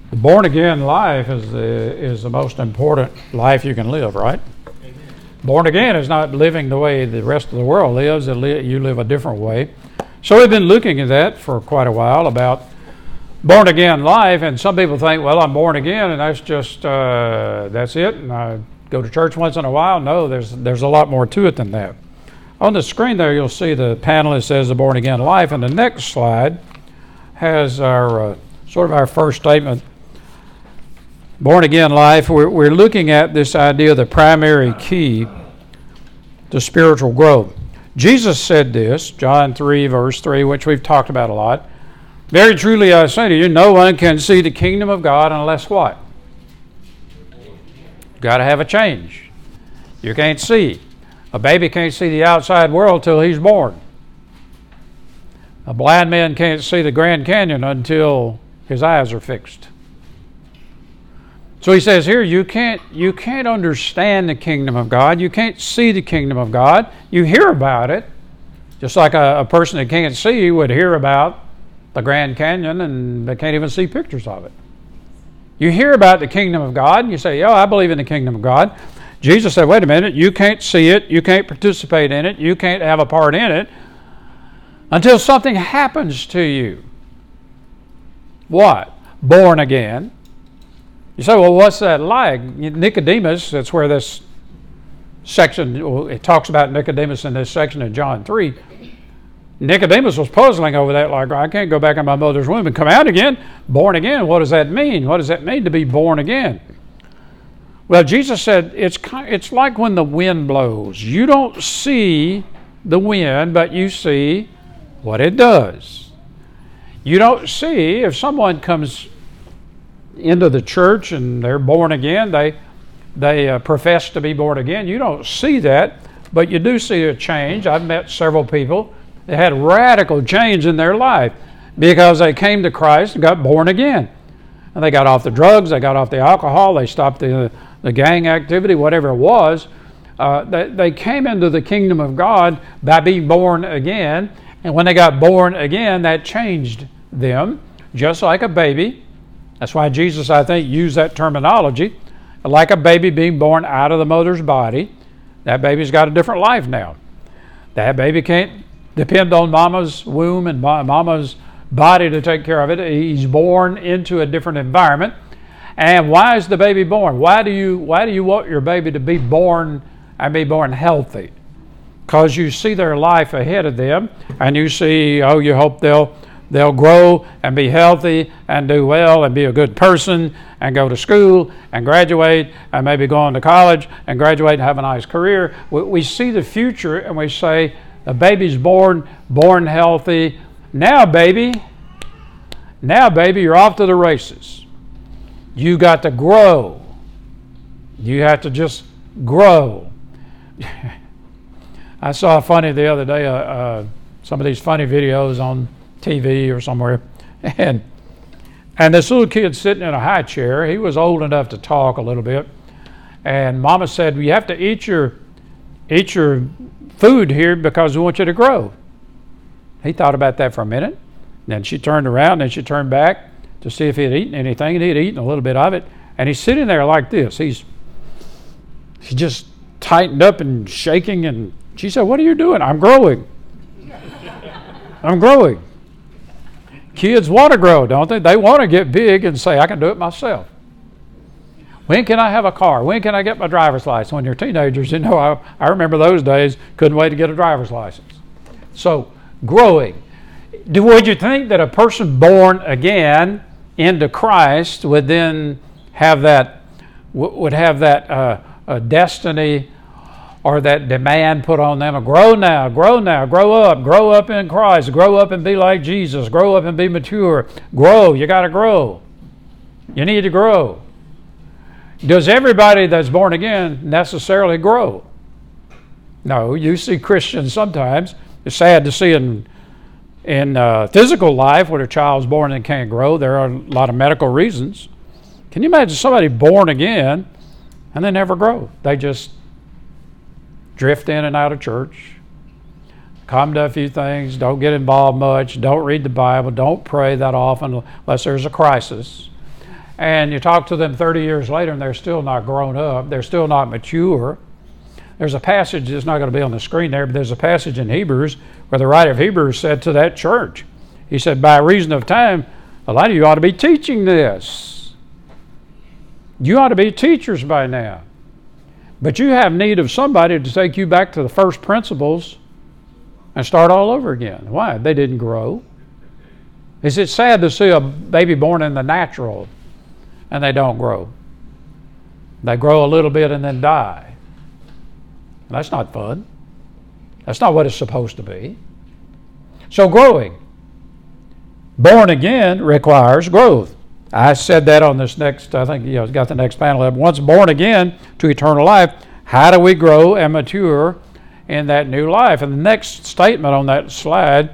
The born-again life is the most important life you can live, right? Amen. Born again is not living the way the rest of the world lives. You live a different way. So we've been looking at that for quite a while about born-again life, and some people think, well, I'm born again, and that's just, that's it, and I go to church once in a while. No, there's a lot more to it than that. On the screen there, you'll see the panel that says the born-again life, and the next slide has our sort of our first statement. Born-again life, we're looking at this idea of the primary key to spiritual growth. Jesus said this, John 3, verse 3, which we've talked about a lot. Very truly I say to you, no one can see the kingdom of God unless what? You've got to have a change. You can't see. A baby can't see the outside world till he's born. A blind man can't see the Grand Canyon until his eyes are fixed. So he says here, you can't understand the kingdom of God. You can't see the kingdom of God. You hear about it, just like a person that can't see would hear about the Grand Canyon and they can't even see pictures of it. You hear about the kingdom of God and you say, I believe in the kingdom of God. Jesus said, wait a minute, you can't see it, you can't participate in it, you can't have a part in it until something happens to you. What? Born again. You say, well, what's that like? Nicodemus, that's where this section, it talks about Nicodemus in this section in John 3. Nicodemus was puzzling over that, like, I can't go back in my mother's womb and come out again. Born again, what does that mean? What does that mean to be born again? Well, Jesus said it's like when the wind blows. You don't see the wind, but you see what it does. You don't see if someone comes into the church and they're born again, they profess to be born again. You don't see that, but you do see a change. I've met several people that had radical change in their life because they came to Christ and got born again. And they got off the drugs, they got off the alcohol, they stopped the gang activity, whatever it was. They came into the kingdom of God by being born again. And when they got born again, that changed them, just like a baby. That's why Jesus, I think, used that terminology. Like a baby being born out of the mother's body, that baby's got a different life now. That baby can't depend on mama's womb and mama's body to take care of it. He's born into a different environment. And why is the baby born? Why do you want your baby to be born and be born healthy? Because you see their life ahead of them, and you see, you hope they'll grow and be healthy and do well and be a good person and go to school and graduate and maybe go on to college and graduate and have a nice career. We see the future and we say, the baby's born healthy. Now, baby, you're off to the races. You got to grow. You have to just grow. I saw funny the other day, some of these funny videos on TV or somewhere, and this little kid sitting in a high chair. He was old enough to talk a little bit, and Mama said, "You have to eat your food here because we want you to grow." He thought about that for a minute. Then she turned around and she turned back to see if he had eaten anything, and he had eaten a little bit of it. And he's sitting there like this. He's just tightened up and shaking. And she said, "What are you doing?" "I'm growing. I'm growing." Kids want to grow, don't they? They want to get big and say, "I can do it myself." When can I have a car? When can I get my driver's license? When you're teenagers, I remember those days, couldn't wait to get a driver's license. So, growing. Would you think that a person born again into Christ would then have that destiny or that demand put on them? Grow now, grow up in Christ, grow up and be like Jesus, grow up and be mature. Grow, you got to grow. You need to grow. Does everybody that's born again necessarily grow? No, you see Christians sometimes. It's sad to see in physical life when a child's born and can't grow. There are a lot of medical reasons. Can you imagine somebody born again and they never grow? They just drift in and out of church, come to a few things, don't get involved much, don't read the Bible, don't pray that often unless there's a crisis. and you talk to them 30 years later and they're still not grown up, they're still not mature. There's a passage that's not going to be on the screen there, but there's a passage in Hebrews where the writer of Hebrews said to that church, he said, by reason of time, a lot of you ought to be teaching this. You ought to be teachers by now. But you have need of somebody to take you back to the first principles and start all over again. Why? They didn't grow. Is it sad to see a baby born in the natural and they don't grow? They grow a little bit and then die. That's not fun. That's not what it's supposed to be. So growing. Born again requires growth. I said that on this next, I think, it's got the next panel up. Once born again to eternal life, how do we grow and mature in that new life? And the next statement on that slide,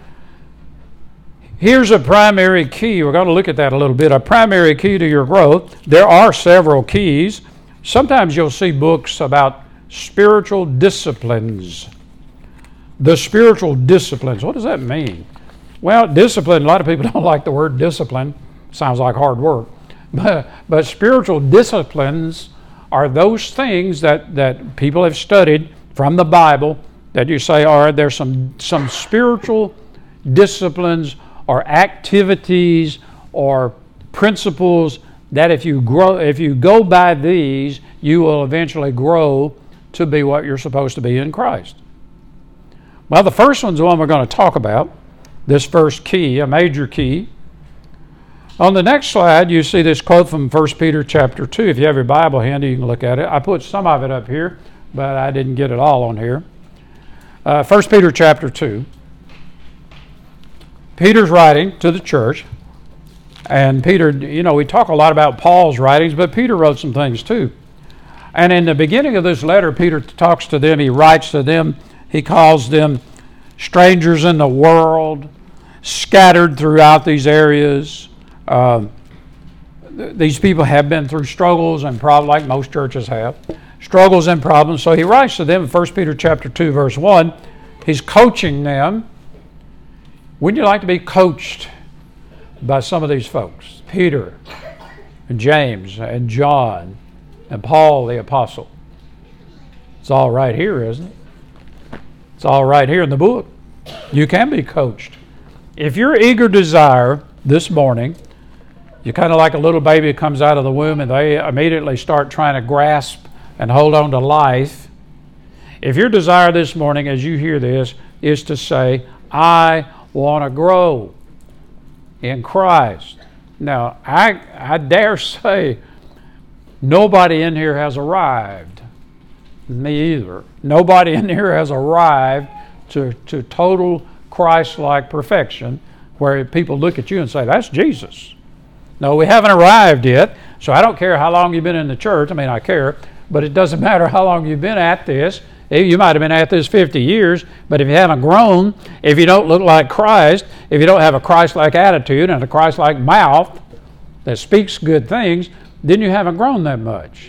here's a primary key. We're going to look at that a little bit. A primary key to your growth. There are several keys. Sometimes you'll see books about spiritual disciplines. The spiritual disciplines. What does that mean? Well, discipline, a lot of people don't like the word discipline. Sounds like hard work. But spiritual disciplines are those things that people have studied from the Bible that you say, all right, there's some spiritual disciplines or activities or principles that if you go by these, you will eventually grow to be what you're supposed to be in Christ. Well, the first one's the one we're going to talk about, this first key, a major key. On the next slide, you see this quote from 1 Peter chapter 2. If you have your Bible handy, you can look at it. I put some of it up here, but I didn't get it all on here. 1 Peter chapter 2. Peter's writing to the church. And Peter, we talk a lot about Paul's writings, but Peter wrote some things too. And in the beginning of this letter, Peter talks to them, he writes to them, he calls them strangers in the world, scattered throughout these areas. These people have been through struggles and problems, like most churches have, struggles and problems. So he writes to them in 1 Peter chapter 2, verse 1. He's coaching them. Wouldn't you like to be coached by some of these folks? Peter and James and John and Paul the apostle. It's all right here, isn't it? It's all right here in the book. You can be coached. If your eager desire this morning, you're kind of like a little baby that comes out of the womb and they immediately start trying to grasp and hold on to life. If your desire this morning as you hear this is to say, I want to grow in Christ. Now, I dare say nobody in here has arrived. Me either. Nobody in here has arrived to total Christ-like perfection where people look at you and say, that's Jesus. No, we haven't arrived yet, so I don't care how long you've been in the church. I mean, I care, but it doesn't matter how long you've been at this. You might have been at this 50 years, but if you haven't grown, if you don't look like Christ, if you don't have a Christ-like attitude and a Christ-like mouth that speaks good things, then you haven't grown that much.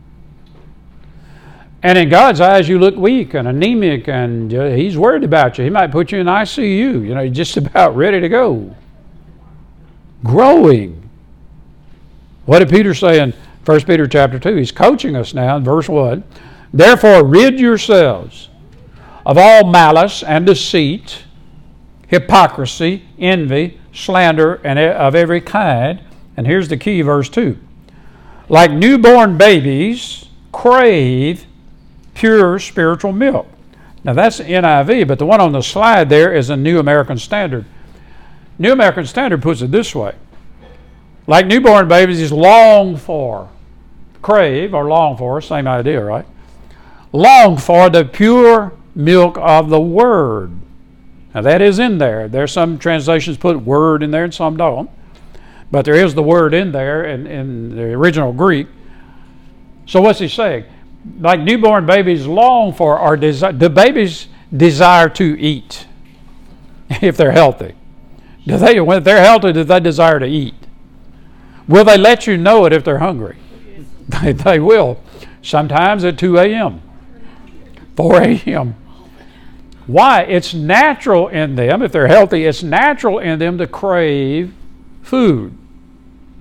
And in God's eyes, you look weak and anemic, and He's worried about you. He might put you in ICU. You're just about ready to go. Growing. What did Peter say in 1 Peter chapter 2? He's coaching us now in verse 1. Therefore, rid yourselves of all malice and deceit, hypocrisy, envy, slander, and of every kind. And here's the key, verse 2. Like newborn babies, crave pure spiritual milk. Now that's the NIV, but the one on the slide there is a New American Standard. New American Standard puts it this way. Like newborn babies is long for, crave or long for, same idea, right? Long for the pure milk of the Word. Now that is in there. There's some translations put word in there and some don't. But there is the word in there in the original Greek. So what's he saying? Like newborn babies long for or do babies desire to eat if they're healthy? When they're healthy, do they desire to eat? Will they let you know it if they're hungry? They will. Sometimes at 2 a.m., 4 a.m. Why? It's natural in them, if they're healthy, it's natural in them to crave food.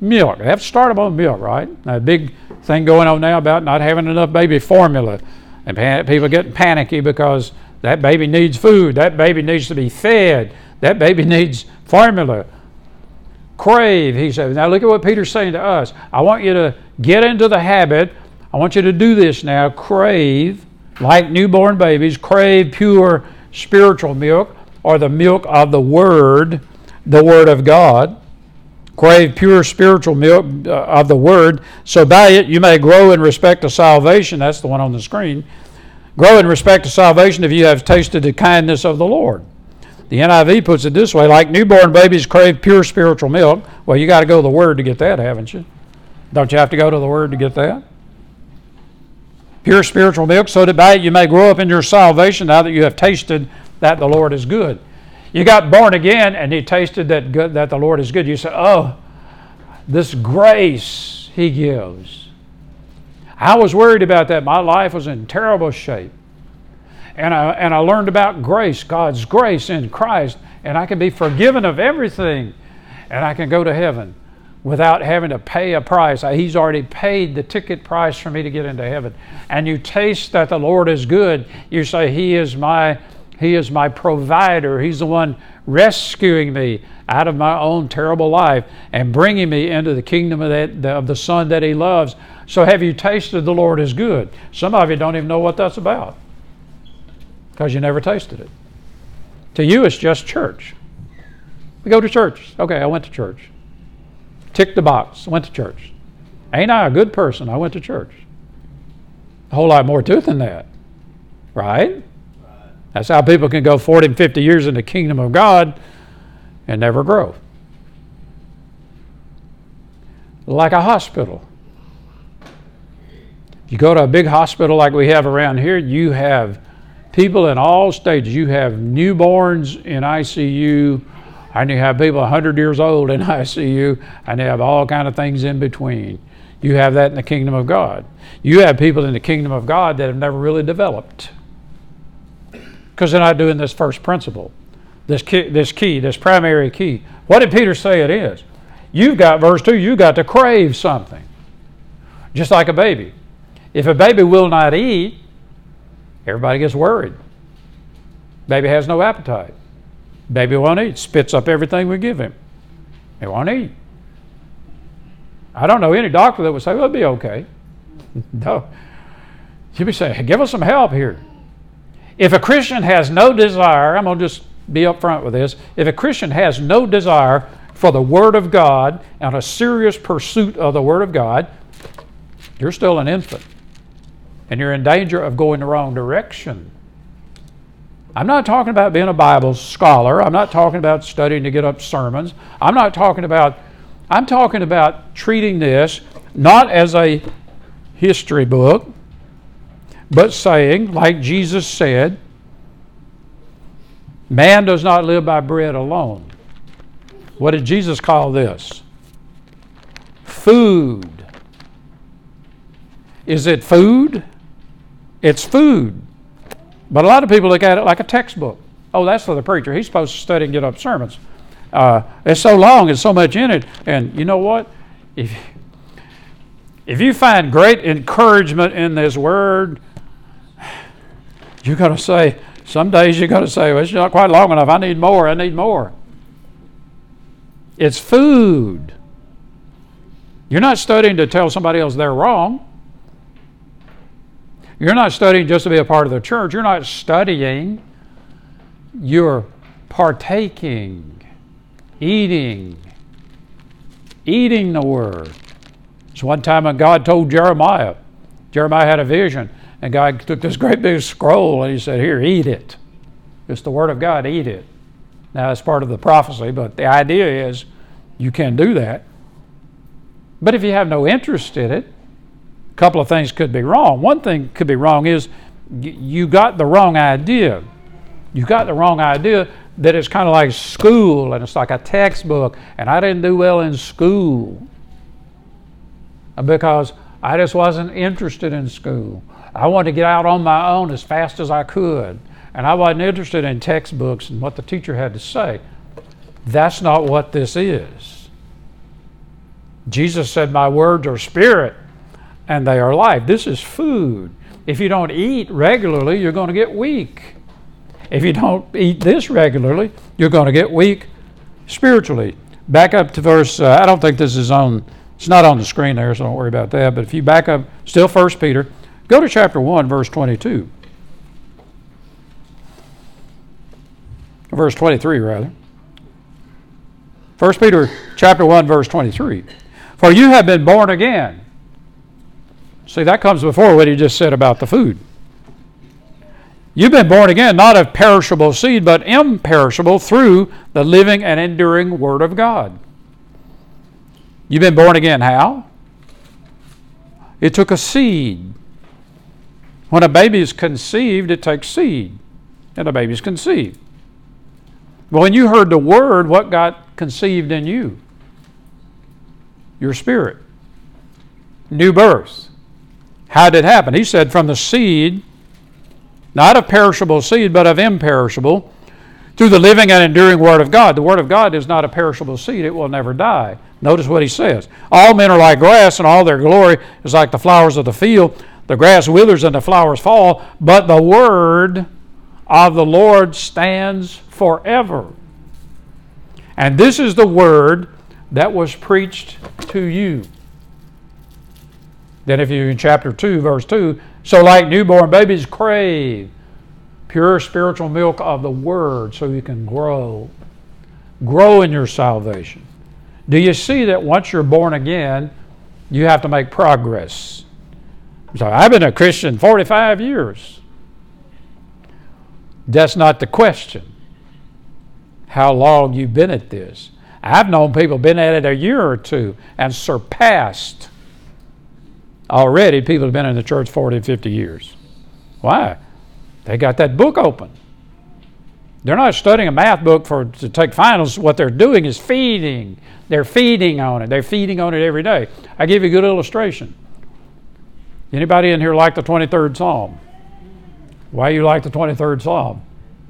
milk. They have to start them on milk, right? A big thing going on now about not having enough baby formula. And people getting panicky because that baby needs food. That baby needs to be fed. That baby needs formula. Crave, he said. Now look at what Peter's saying to us. I want you to get into the habit. I want you to do this now. Crave, like newborn babies, crave pure spiritual milk, or the milk of the Word of God. Crave pure spiritual milk of the Word, so by it you may grow in respect to salvation. That's the one on the screen. Grow in respect to salvation if you have tasted the kindness of the Lord. The NIV puts it this way, like newborn babies crave pure spiritual milk. Well, you got to go to the Word to get that, haven't you? Don't you have to go to the Word to get that? Pure spiritual milk, so that by it you may grow up in your salvation now that you have tasted that the Lord is good. You got born again and you tasted that the Lord is good. You say, oh, this grace He gives. I was worried about that. My life was in terrible shape. And I learned about grace, God's grace in Christ, and I can be forgiven of everything, and I can go to heaven without having to pay a price. He's already paid the ticket price for me to get into heaven. And you taste that the Lord is good. You say, He is my provider. He's the one rescuing me out of my own terrible life and bringing me into the kingdom of the Son that He loves. So have you tasted the Lord is good? Some of you don't even know what that's about because you never tasted it. To you, it's just church. We go to church. Okay, I went to church. Tick the box. I went to church. Ain't I a good person? I went to church. A whole lot more to it than that. Right? That's how people can go 40 and 50 years in the kingdom of God and never grow. Like a hospital. You go to a big hospital like we have around here, you have people in all stages. You have newborns in ICU, and you have people 100 years old in ICU, and you have all kind of things in between. You have that in the kingdom of God. You have people in the kingdom of God that have never really developed because they're not doing this first principle, this primary key. What did Peter say it is? You've got, verse 2, you've got to crave something, just like a baby. If a baby will not eat, everybody gets worried. Baby has no appetite. Baby won't eat, spits up everything we give him. He won't eat. I don't know any doctor that would say, well, it'll be okay. No. You'd be saying, hey, give us some help here. If a Christian has no desire, I'm going to just be up front with this. If a Christian has no desire for the Word of God and a serious pursuit of the Word of God, you're still an infant. And you're in danger of going the wrong direction. I'm not talking about being a Bible scholar. I'm not talking about studying to get up sermons. I'm talking about treating this not as a history book, but saying, like Jesus said, man does not live by bread alone. What did Jesus call this? Food. Is it food? It's food. But a lot of people look at it like a textbook. Oh, that's for the preacher. He's supposed to study and get up sermons. It's so long, there's so much in it. And you know what? If you find great encouragement in this word, you're going to say, some days you're going to say, well, it's not quite long enough. I need more. I need more. It's food. You're not studying to tell somebody else they're wrong. You're not studying just to be a part of the church. You're not studying. You're partaking, eating the Word. So one time when God told Jeremiah had a vision, and God took this great big scroll and He said, here, eat it. It's the Word of God, eat it. Now, that's part of the prophecy, but the idea is you can do that. But if you have no interest in it, a couple of things could be wrong. One thing could be wrong is you got the wrong idea. You got the wrong idea that it's kind of like school and it's like a textbook, and I didn't do well in school because I just wasn't interested in school. I wanted to get out on my own as fast as I could, and I wasn't interested in textbooks and what the teacher had to say. That's not what this is. Jesus said, my words are spirit and they are life. This is food. If you don't eat regularly, you're going to get weak. If you don't eat this regularly, you're going to get weak spiritually. Back up to verse, I don't think this is on, it's not on the screen there, so don't worry about that. But if you back up, still 1 Peter, go to chapter 1, verse 22. Verse 23, rather. 1 Peter chapter 1, verse 23. For you have been born again. See, that comes before what he just said about the food. You've been born again, not of perishable seed, but imperishable through the living and enduring Word of God. You've been born again how? It took a seed. When a baby is conceived, it takes seed, and a baby is conceived. But when you heard the Word, what got conceived in you? Your spirit. New birth. How did it happen? He said, from the seed, not of perishable seed, but of imperishable, through the living and enduring Word of God. The Word of God is not a perishable seed. It will never die. Notice what he says. All men are like grass, and all their glory is like the flowers of the field. The grass withers and the flowers fall, but the Word of the Lord stands forever. And this is the Word that was preached to you. Then if you, in chapter 2, verse 2, so like newborn babies crave pure spiritual milk of the Word so you can grow in your salvation. Do you see that once you're born again, you have to make progress? So I've been a Christian 45 years. That's not the question. How long you've been at this. I've known people been at it a year or two and surpassed. Already, people have been in the church 40, 50 years. Why? They got that book open. They're not studying a math book to take finals. What they're doing is feeding. They're feeding on it. They're feeding on it every day. I give you a good illustration. Anybody in here like the 23rd Psalm? Why you like the 23rd Psalm?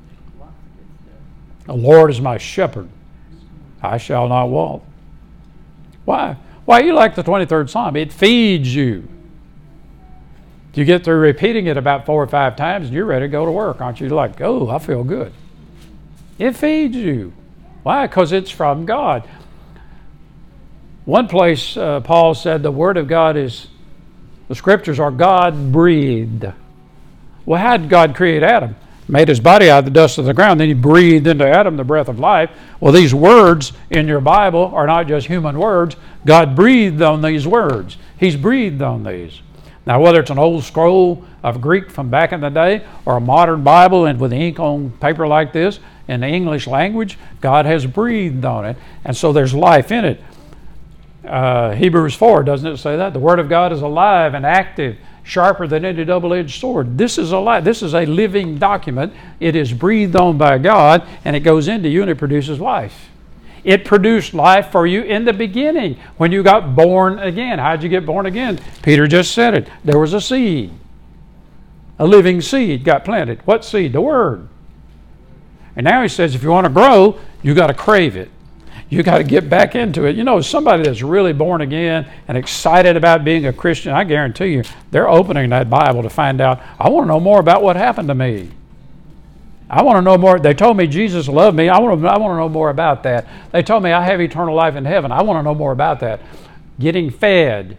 The Lord is my shepherd. I shall not want. Why? Why you like the 23rd Psalm? It feeds you. You get through repeating it about 4 or 5 times and you're ready to go to work, aren't you? You're like, oh, I feel good. It feeds you. Why? Because it's from God. One place Paul said the Word of God is, the Scriptures are God-breathed. Well, how did God create Adam? Made his body out of the dust of the ground. Then he breathed into Adam the breath of life. Well, these words in your Bible are not just human words. God breathed on these words. He's breathed on these. Now, whether it's an old scroll of Greek from back in the day or a modern Bible and with ink on paper like this in the English language, God has breathed on it. And so there's life in it. Hebrews 4, doesn't it say that? The Word of God is alive and active, sharper than any double-edged sword. This is alive. This is a living document. It is breathed on by God, and it goes into you and it produces life. It produced life for you in the beginning when you got born again. How'd you get born again? Peter just said it. There was a seed. A living seed got planted. What seed? The Word. And now he says if you want to grow, you got to crave it. You got to get back into it. You know, somebody that's really born again and excited about being a Christian, I guarantee you, they're opening that Bible to find out, I want to know more about what happened to me. I want to know more. They told me Jesus loved me. I want to know more about that. They told me I have eternal life in heaven. I want to know more about that. Getting fed.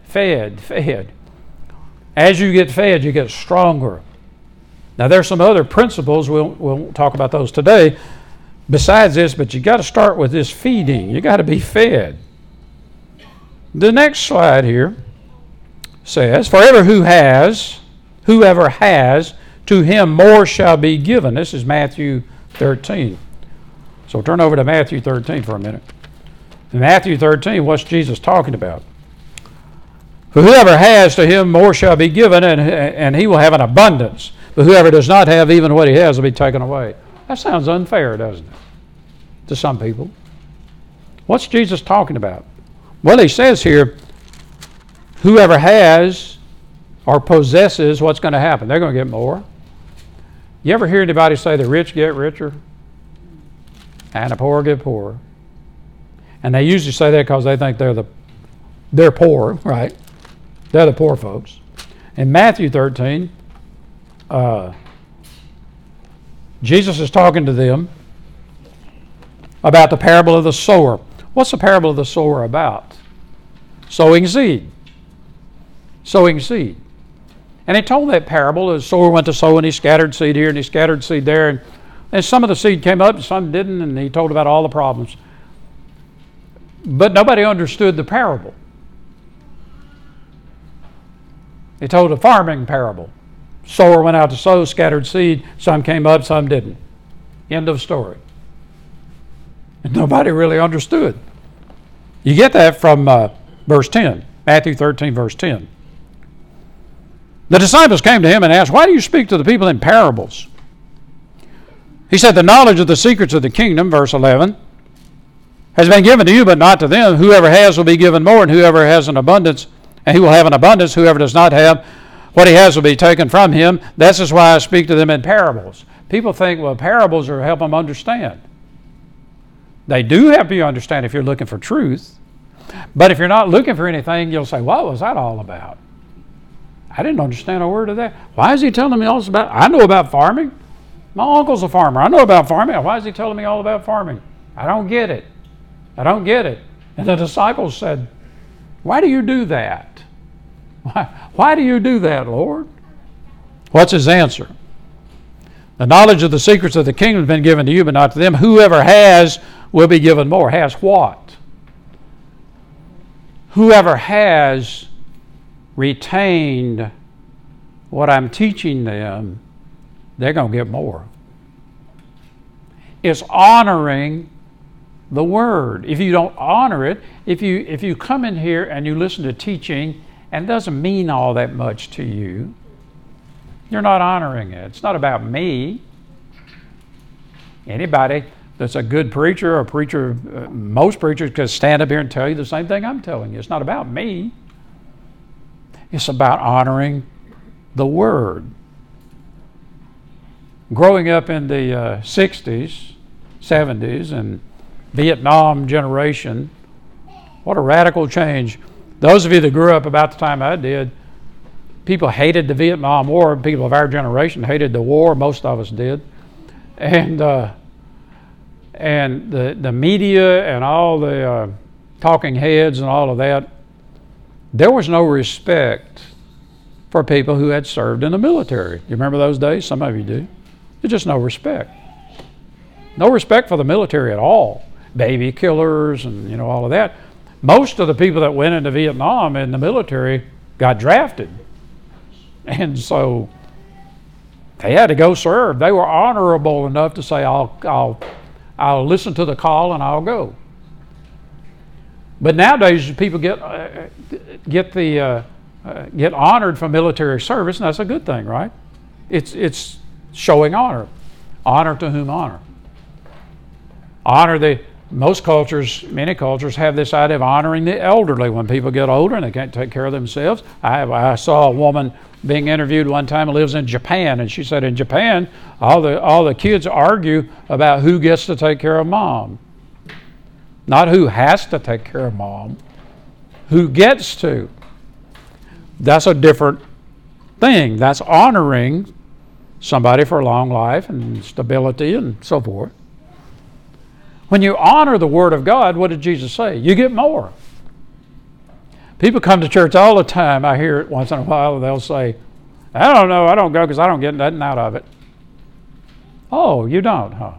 As you get fed, you get stronger. Now, there's some other principles. We'll talk about those today. Besides this, but you got to start with this feeding. You got to be fed. The next slide here says, "Forever whoever has, to him more shall be given." This is Matthew 13. So turn over to Matthew 13 for a minute. In Matthew 13, what's Jesus talking about? "For whoever has, to him more shall be given, and he will have an abundance. But whoever does not have, even what he has will be taken away." That sounds unfair, doesn't it? To some people. What's Jesus talking about? Well, he says here, whoever has or possesses, what's going to happen? They're going to get more. You ever hear anybody say the rich get richer and the poor get poorer? And they usually say that because they think they're the They're poor, right? They're the poor folks. In Matthew 13, Jesus is talking to them about the parable of the sower. What's the parable of the sower about? Sowing seed. Sowing seed. And he told that parable. The sower went to sow, and he scattered seed here, and he scattered seed there. And some of the seed came up, and some didn't, and he told about all the problems. But nobody understood the parable. He told a farming parable. Sower went out to sow, scattered seed. Some came up, some didn't. End of story. And nobody really understood. You get that from verse 10, Matthew 13, verse 10. The disciples came to him and asked, "Why do you speak to the people in parables?" He said, "The knowledge of the secrets of the kingdom," verse 11, "has been given to you, but not to them. Whoever has will be given more, and whoever has an abundance, and he will have an abundance. Whoever does not have, what he has will be taken from him. This is why I speak to them in parables." People think, well, parables are help them understand. They do help you understand if you're looking for truth. But if you're not looking for anything, you'll say, what was that all about? I didn't understand a word of that. Why is he telling me all this about? I know about farming. My uncle's a farmer. I know about farming. Why is he telling me all about farming? I don't get it. I don't get it. And the disciples said, why do you do that? Why do you do that, Lord? What's his answer? The knowledge of the secrets of the kingdom has been given to you, but not to them. Whoever has will be given more. Has what? Whoever has retained what I'm teaching them, they're going to get more. It's honoring the word. If you don't honor it, if you come in here and you listen to teaching and it doesn't mean all that much to you, you're not honoring it. It's not about me. Anybody that's a good preacher, or preacher, most preachers could stand up here and tell you the same thing I'm telling you. It's not about me. It's about honoring the word. Growing up in the 60s, 70s, and Vietnam generation, what a radical change. Those of you that grew up about the time I did, people hated the Vietnam War. People of our generation hated the war. Most of us did. And the media and all the talking heads and all of that, there was no respect for people who had served in the military. You remember those days? Some of you do. There's just no respect. No respect for the military at all. Baby killers and all of that. Most of the people that went into Vietnam in the military got drafted. And so they had to go serve. They were honorable enough to say, I'll listen to the call and I'll go. But nowadays people get honored for military service, and that's a good thing, right? It's showing honor. Honor to whom honor. Most cultures, many cultures have this idea of honoring the elderly when people get older and they can't take care of themselves. I saw a woman being interviewed one time who lives in Japan, and she said in Japan, all the kids argue about who gets to take care of mom. Not who has to take care of mom, who gets to. That's a different thing. That's honoring somebody for a long life and stability and so forth. When you honor the Word of God, what did Jesus say? You get more. People come to church all the time. I hear it once in a while. They'll say, I don't know, I don't go because I don't get nothing out of it. Oh, you don't, huh?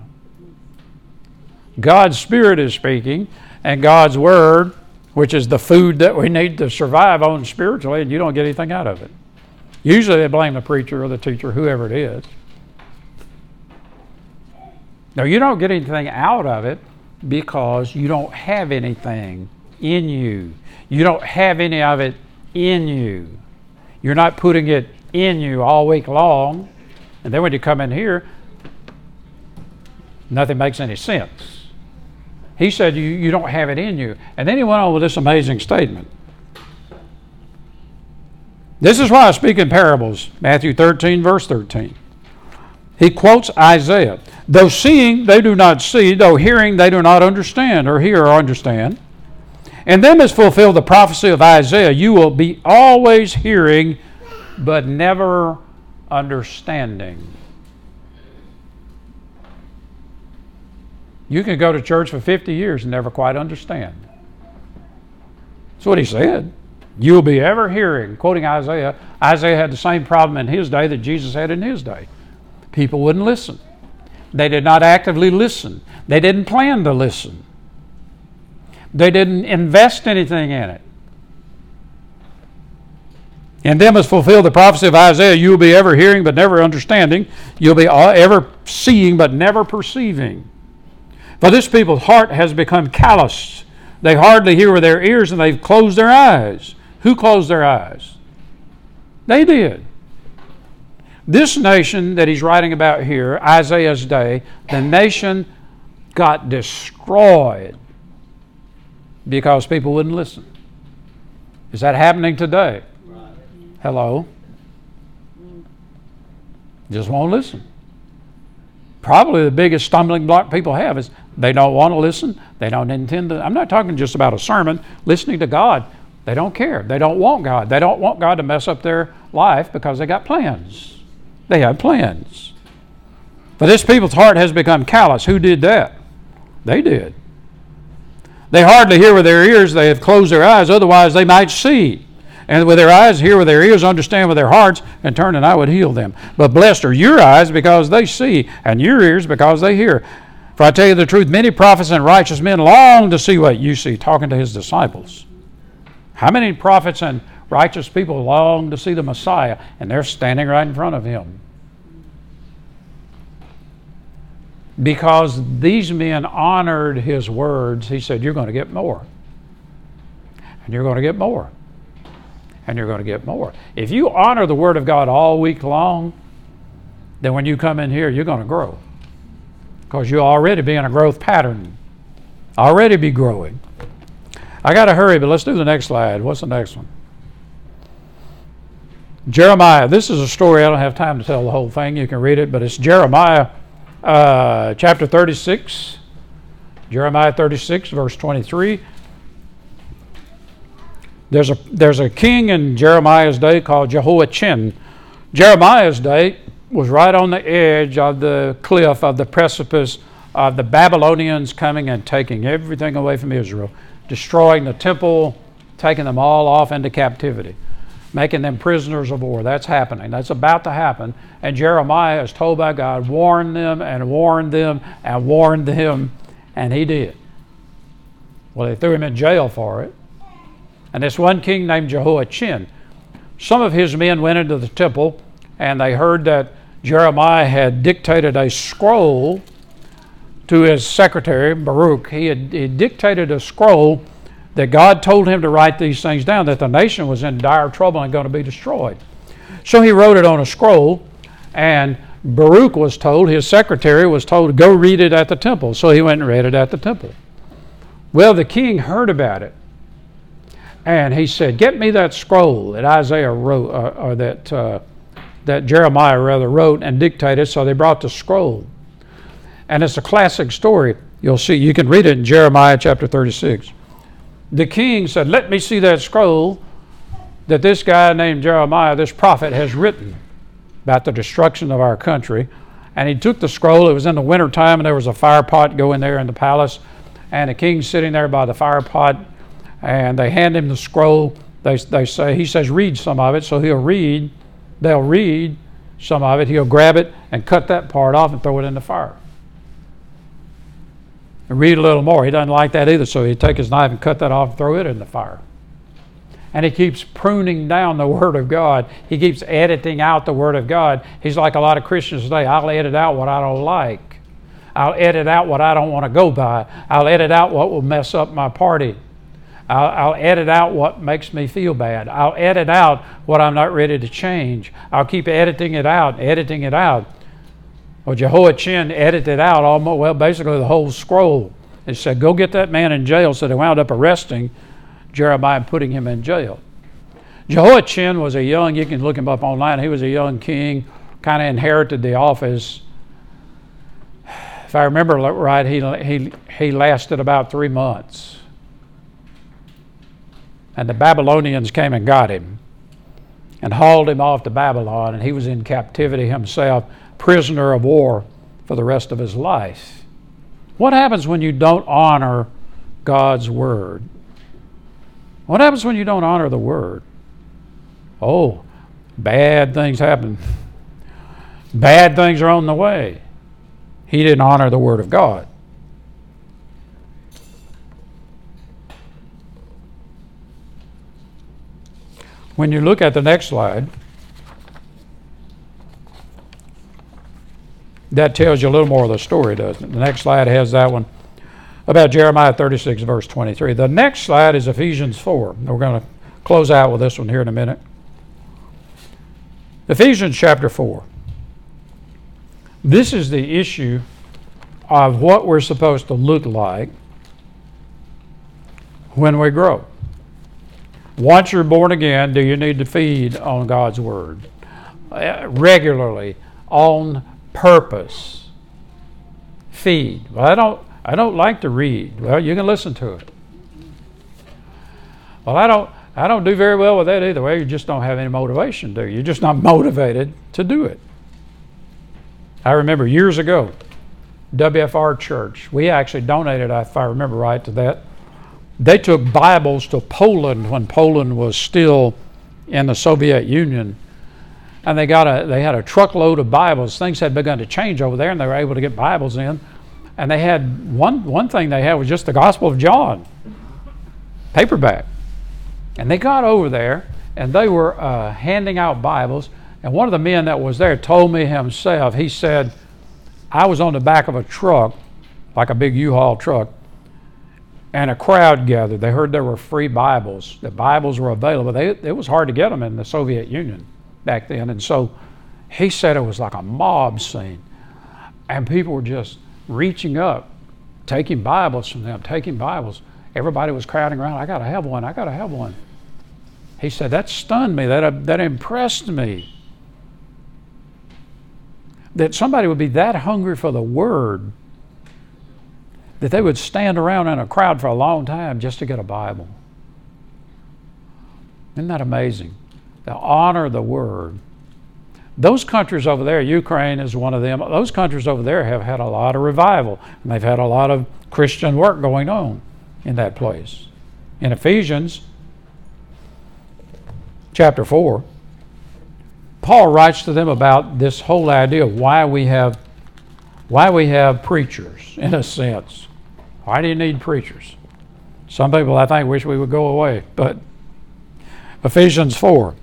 God's Spirit is speaking, and God's Word, which is the food that we need to survive on spiritually, and you don't get anything out of it. Usually they blame the preacher or the teacher, whoever it is. No, you don't get anything out of it because you don't have anything in you. You don't have any of it in you. You're not putting it in you all week long. And then when you come in here, nothing makes any sense. He said you don't have it in you. And then he went on with this amazing statement. This is why I speak in parables. Matthew 13, verse 13. He quotes Isaiah. Though seeing, they do not see. Though hearing, they do not understand or hear or understand. In them is fulfilled the prophecy of Isaiah. You will be always hearing, but never understanding. You can go to church for 50 years and never quite understand. That's what he said. You'll be ever hearing, quoting Isaiah. Isaiah had the same problem in his day that Jesus had in his day. People wouldn't listen. They did not actively listen. They didn't plan to listen. They didn't invest anything in it. In them is fulfilled the prophecy of Isaiah. You will be ever hearing but never understanding. You'll be ever seeing but never perceiving. For this people's heart has become callous. They hardly hear with their ears, and they've closed their eyes. Who closed their eyes? They did. This nation that he's writing about here, Isaiah's day, the nation got destroyed because people wouldn't listen. Is that happening today? Hello? Just won't listen. Probably the biggest stumbling block people have is they don't want to listen. They don't intend to. I'm not talking just about a sermon. Listening to God, they don't care. They don't want God. They don't want God to mess up their life because they got plans. They have plans. For this people's heart has become callous. Who did that? They did. They hardly hear with their ears. They have closed their eyes. Otherwise they might see. And with their eyes hear with their ears, understand with their hearts, and turn and I would heal them. But blessed are your eyes because they see, and your ears because they hear. For I tell you the truth, many prophets and righteous men long to see what you see, talking to his disciples. How many prophets and righteous people long to see the Messiah, and they're standing right in front of him? Because these men honored his words, he said, you're going to get more. And you're going to get more. And you're going to get more. If you honor the Word of God all week long, then when you come in here, you're going to grow. Because you'll already be in a growth pattern. Already be growing. I got to hurry, but let's do the next slide. What's the next one? Jeremiah. This is a story. I don't have time to tell the whole thing. You can read it, but it's Jeremiah chapter 36. Jeremiah 36, verse 23. There's a king in Jeremiah's day called Jehoiachin. Jeremiah's day was right on the edge of the cliff, of the precipice of the Babylonians coming and taking everything away from Israel, destroying the temple, taking them all off into captivity, making them prisoners of war. That's happening. That's about to happen. And Jeremiah is told by God, warn them and warn them and warn them, and he did. Well, they threw him in jail for it. And this one king named Jehoiachin, some of his men went into the temple and they heard that Jeremiah had dictated a scroll to his secretary, Baruch. He dictated a scroll that God told him to write these things down, that the nation was in dire trouble and going to be destroyed. So he wrote it on a scroll, and Baruch was told, his secretary was told, to go read it at the temple. So he went and read it at the temple. Well, the king heard about it. And he said, get me that scroll that Isaiah wrote, or that Jeremiah rather wrote and dictated. So they brought the scroll. And it's a classic story. You'll see, you can read it in Jeremiah chapter 36. The king said, let me see that scroll that this guy named Jeremiah, this prophet, has written about the destruction of our country. And he took the scroll. It was in the wintertime, and there was a fire pot going there in the palace. And the king's sitting there by the fire pot. And they hand him the scroll. He says, read some of it. So they'll read some of it. He'll grab it and cut that part off and throw it in the fire. And read a little more. He doesn't like that either. So he'd take his knife and cut that off and throw it in the fire. And he keeps pruning down the Word of God. He keeps editing out the Word of God. He's like a lot of Christians today. I'll edit out what I don't like. I'll edit out what I don't want to go by. I'll edit out what will mess up my party. I'll edit out what makes me feel bad. I'll edit out what I'm not ready to change. I'll keep editing it out. Well, Jehoiachin edited out basically the whole scroll. It said, go get that man in jail. So they wound up arresting Jeremiah and putting him in jail. Jehoiachin was a young, you can look him up online, he was a young king, kind of inherited the office. If I remember right, he lasted about 3 months. and the Babylonians came and got him and hauled him off to Babylon, and he was in captivity himself, prisoner of war for the rest of his life. What happens when you don't honor God's word? What happens when you don't honor the word? Oh, bad things happen. Bad things are on the way. He didn't honor the word of God. When you look at the next slide, that tells you a little more of the story, doesn't it? The next slide has that one about Jeremiah 36, verse 23. The next slide is Ephesians 4. We're going to close out with this one here in a minute. Ephesians chapter 4. This is the issue of what we're supposed to look like when we grow. Once you're born again, do you need to feed on God's word? Regularly, on purpose. Feed. Well, I don't like to read. Well, you can listen to it. Well, I don't do very well with that either. Well, you just don't have any motivation, do you? You're just not motivated to do it. I remember years ago, WFR Church, we actually donated, if I remember right, to that. They took Bibles to Poland when Poland was still in the Soviet Union, and they had a truckload of Bibles. Things had begun to change over there, and they were able to get Bibles in. And they had one thing they had was just the Gospel of John, paperback. And they got over there, and they were handing out Bibles. And one of the men that was there told me himself, he said, I was on the back of a truck, like a big U-Haul truck, and a crowd gathered. They heard there were free Bibles. The Bibles were available. It was hard to get them in the Soviet Union back then. And so he said it was like a mob scene. And people were just reaching up, taking Bibles from them, taking Bibles. Everybody was crowding around. I got to have one. I got to have one. He said, that stunned me. That impressed me. That somebody would be that hungry for the Word that they would stand around in a crowd for a long time just to get a Bible. Isn't that amazing? To honor the Word. Those countries over there, Ukraine is one of them, those countries over there have had a lot of revival, and they've had a lot of Christian work going on in that place. In Ephesians chapter 4, Paul writes to them about this whole idea of why we have preachers, in a sense. Why do you need preachers? Some people, I think, wish we would go away. But Ephesians 4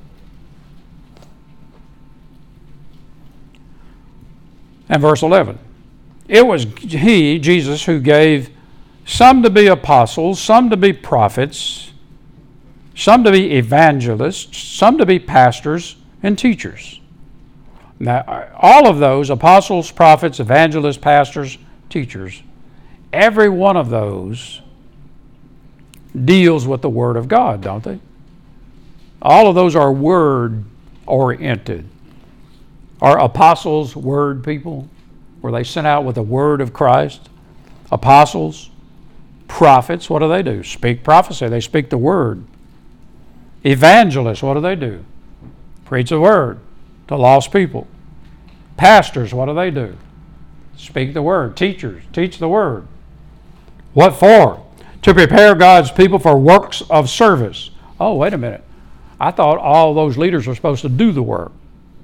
and verse 11. It was he, Jesus, who gave some to be apostles, some to be prophets, some to be evangelists, some to be pastors and teachers. Now, all of those, apostles, prophets, evangelists, pastors, teachers, every one of those deals with the Word of God, don't they? All of those are Word-oriented. Are apostles Word people? Were they sent out with the Word of Christ? Apostles, prophets, what do? Speak prophecy. They speak the Word. Evangelists, what do? Preach the Word to lost people. Pastors, what do? Speak the Word. Teachers, teach the Word. What for? To prepare God's people for works of service. Oh, wait a minute. I thought all those leaders were supposed to do the work.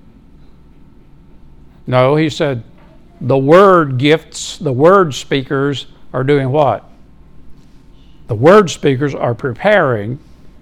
No, he said the Word gifts, the Word speakers are doing what? The Word speakers are preparing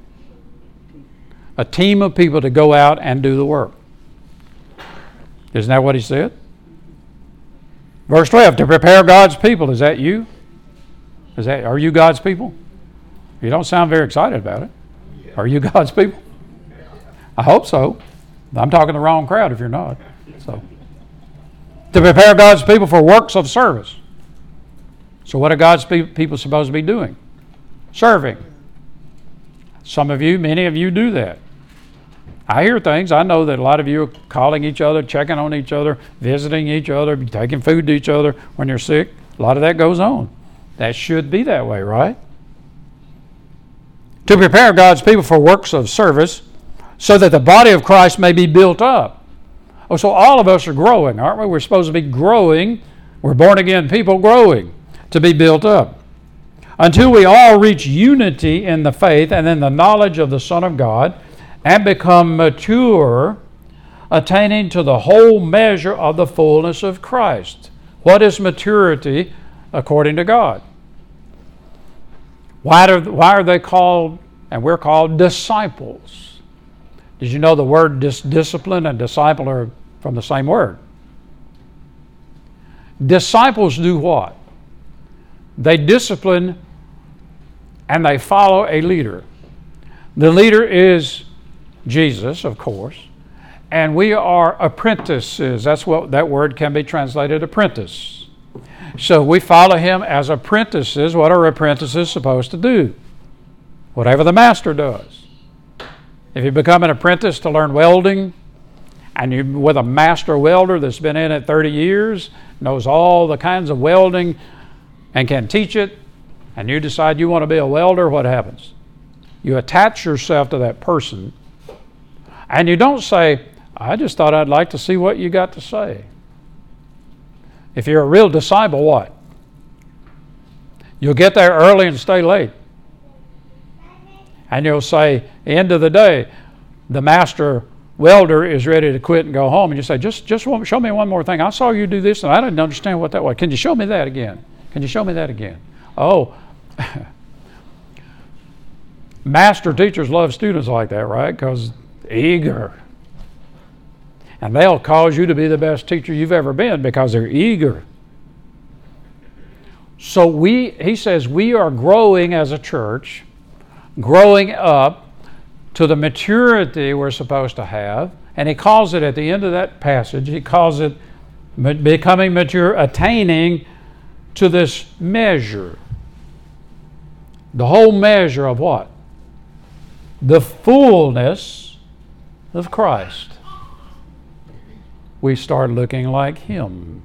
a team of people to go out and do the work. Isn't that what he said? Verse 12, to prepare God's people. Is that you? Are you God's people? You don't sound very excited about it. Are you God's people? I hope so. I'm talking the wrong crowd if you're not. So, to prepare God's people for works of service. So what are God's people supposed to be doing? Serving. Some of you, many of you do that. I hear things. I know that a lot of you are calling each other, checking on each other, visiting each other, taking food to each other when you're sick. A lot of that goes on. That should be that way, right? to prepare God's people for works of service, so that the body of Christ may be built up. Oh, so all of us are growing, aren't we? We're supposed to be growing. We're born again people growing to be built up, until we all reach unity in the faith and in the knowledge of the Son of God, and become mature, attaining to the whole measure of the fullness of Christ. What is maturity according to God? Why are they called, and we're called, disciples? Did you know the word discipline and disciple are from the same word? Disciples do what? They discipline and they follow a leader. The leader is Jesus, of course, and we are apprentices. That's what that word can be translated, apprentice. So we follow him as apprentices. What are apprentices supposed to do? Whatever the master does. If you become an apprentice to learn welding, and you're with a master welder that's been in it 30 years, knows all the kinds of welding and can teach it, and you decide you want to be a welder, what happens? You attach yourself to that person, and you don't say, I just thought I'd like to see what you got to say. If you're a real disciple, what? You'll get there early and stay late. And you'll say, end of the day, the master welder is ready to quit and go home. And you say, just show me one more thing. I saw you do this and I didn't understand what that was. Can you show me that again? Can you show me that again? Oh, master teachers love students like that, right? Because eager. And they'll cause you to be the best teacher you've ever been because they're eager. So he says we are growing as a church, growing up to the maturity we're supposed to have. And he calls it at the end of that passage, he calls it becoming mature, attaining to this measure. The whole measure of what? The fullness of Christ. We start looking like him.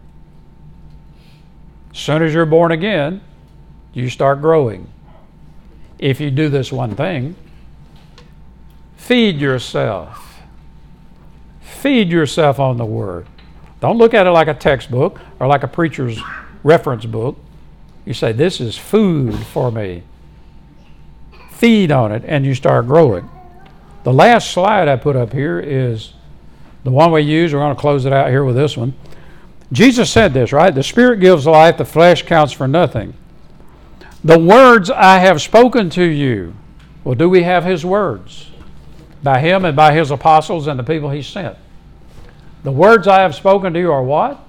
As soon as you're born again, you start growing. If you do this one thing, feed yourself. Feed yourself on the Word. Don't look at it like a textbook or like a preacher's reference book. You say, this is food for me. Feed on it and you start growing. The last slide I put up here is the one we use. We're going to close it out here with this one. Jesus said this, right? The Spirit gives life, the flesh counts for nothing. The words I have spoken to you. Well, do we have his words? By him and by his apostles and the people he sent. The words I have spoken to you are what?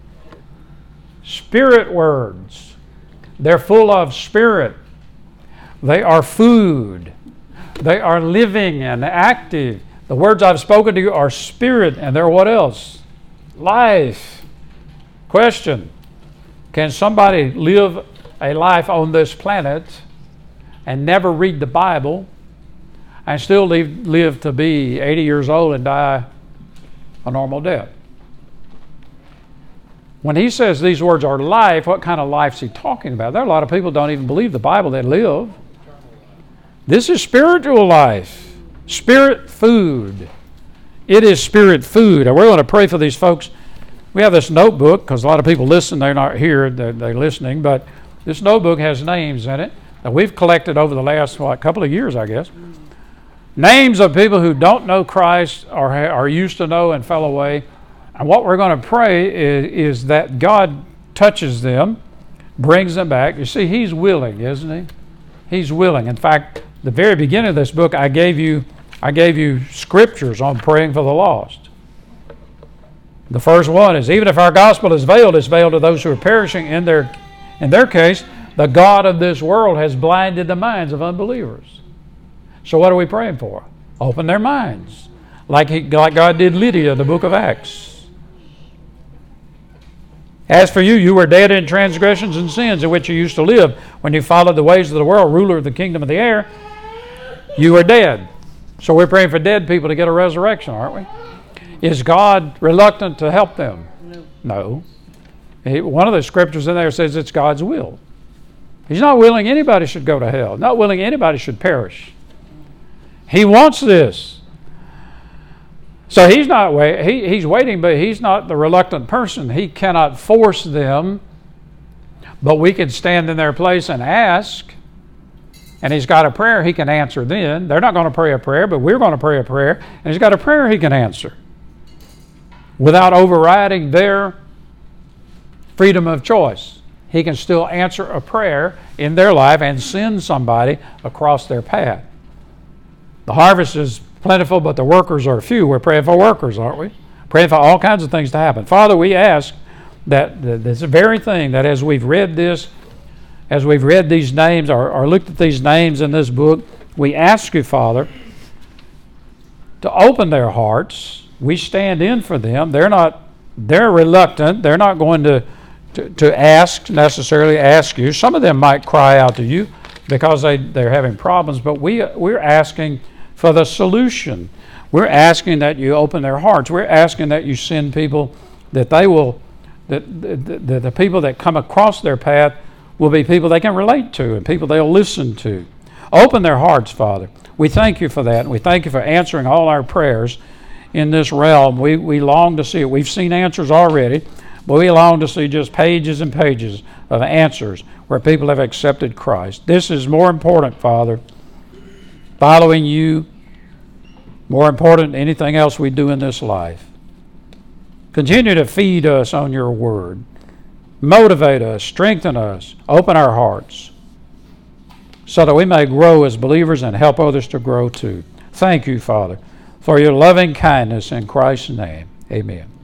Spirit words. They're full of spirit. They are food. They are living and active. The words I've spoken to you are spirit, and they're what else? Life. Question: can somebody live a life on this planet and never read the Bible and still live to be 80 years old and die a normal death? When he says these words are life, what kind of life is he talking about? There are a lot of people who don't even believe the Bible that live. This is spiritual life. Spirit food. It is spirit food. And we're going to pray for these folks. We have this notebook, because a lot of people listen. They're not here. They're listening. But this notebook has names in it that we've collected over the last, couple of years, I guess. Names of people who don't know Christ or are used to know and fell away. And what we're going to pray is that God touches them, brings them back. You see, he's willing, isn't he? He's willing. In fact, the very beginning of this book, I gave you scriptures on praying for the lost. The first one is, even if our gospel is veiled, it's veiled to those who are perishing. In their case, the God of this world has blinded the minds of unbelievers. So what are we praying for? Open their minds. Like God did Lydia in the book of Acts. As for you, you were dead in transgressions and sins in which you used to live when you followed the ways of the world, ruler of the kingdom of the air. You are dead. So we're praying for dead people to get a resurrection, aren't we? Is God reluctant to help them? No. One of the scriptures in there says it's God's will. He's not willing anybody should go to hell. Not willing anybody should perish. He wants this. So he's not he's waiting, but he's not the reluctant person. He cannot force them, but we can stand in their place and ask. And he's got a prayer he can answer then. They're not going to pray a prayer, but we're going to pray a prayer. And he's got a prayer he can answer without overriding their freedom of choice. He can still answer a prayer in their life and send somebody across their path. The harvest is plentiful, but the workers are few. We're praying for workers, aren't we? Praying for all kinds of things to happen. Father, we ask that this very thing, that as we've read this, as we've read these names or looked at these names in this book, we ask you, Father, to open their hearts. We stand in for them. They're reluctant. They're not going to necessarily ask you. Some of them might cry out to you because they're having problems, but we're asking for the solution. We're asking that you open their hearts. We're asking that you send people that the people that come across their path will be people they can relate to and people they'll listen to. Open their hearts, Father. We thank you for that, and we thank you for answering all our prayers in this realm. We long to see it. We've seen answers already, but we long to see just pages and pages of answers where people have accepted Christ. This is more important, Father, following you, more important than anything else we do in this life. Continue to feed us on your word. Motivate us, strengthen us, open our hearts so that we may grow as believers and help others to grow too. Thank you, Father, for your loving kindness in Christ's name. Amen.